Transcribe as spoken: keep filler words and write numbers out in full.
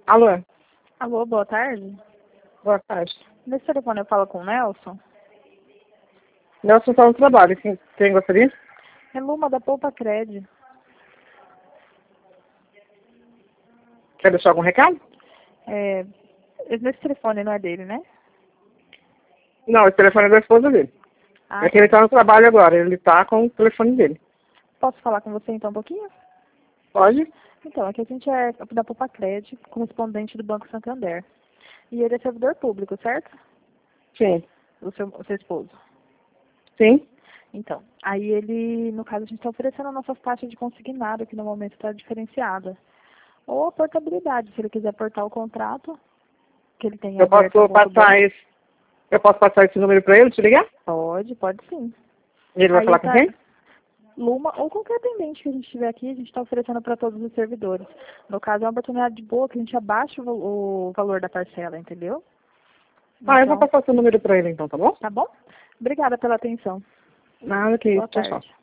Alô? Alô, boa tarde. Boa tarde. Nesse telefone eu falo com o Nelson. Nelson está no trabalho. Quem, quem gostaria? É Luma da Poupa Cred. Quer deixar algum recado? É, nesse telefone não é dele, né? Não, esse telefone é da esposa dele. Ah, É que ele está no trabalho agora. Ele está com o telefone dele. posso falar com você então um pouquinho? Pode? Então, aqui a gente é da Poupa Cred, correspondente do Banco Santander. E ele é servidor público, certo? Sim. O seu, o seu esposo. Sim? Então, aí ele, no caso, a gente está oferecendo a nossas taxas de consignado, que no momento está diferenciada. Ou a portabilidade, se ele quiser portar o contrato, que ele tem Eu aberto posso algum outro passar banco. esse, eu posso passar esse número para ele, te ligar? Pode, pode sim. E ele vai Aí falar com tá quem? Luma ou qualquer atendente que a gente tiver aqui, a gente está oferecendo para todos os servidores. No caso, é uma oportunidade boa que a gente abaixa o, val- o valor da parcela, entendeu? Ah, eu vou Então, passar seu número para ele então, tá bom? tá bom? Obrigada pela atenção. Nada que isso. Boa Tchau, tchau. tarde.